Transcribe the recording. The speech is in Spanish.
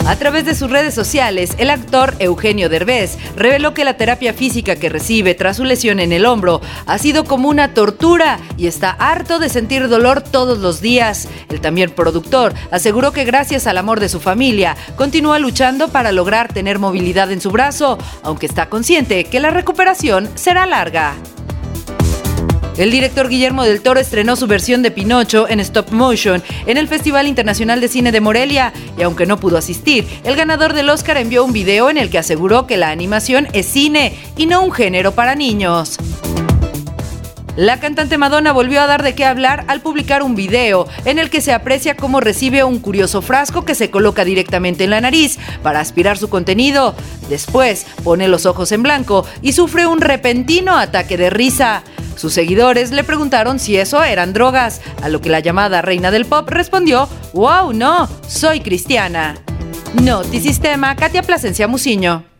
A través de sus redes sociales, el actor Eugenio Derbez reveló que la terapia física que recibe tras su lesión en el hombro ha sido como una tortura y está harto de sentir dolor todos los días. El también productor aseguró que gracias al amor de su familia, continúa luchando para lograr tener movilidad en su brazo, aunque está consciente que la recuperación será larga. El director Guillermo del Toro estrenó su versión de Pinocho en stop motion en el Festival Internacional de Cine de Morelia y aunque no pudo asistir, el ganador del Oscar envió un video en el que aseguró que la animación es cine y no un género para niños. La cantante Madonna volvió a dar de qué hablar al publicar un video en el que se aprecia cómo recibe un curioso frasco que se coloca directamente en la nariz para aspirar su contenido. Después pone los ojos en blanco y sufre un repentino ataque de risa. Sus seguidores le preguntaron si eso eran drogas, a lo que la llamada reina del pop respondió: "Wow, no, soy cristiana". Notisistema, Katia Plasencia Muciño.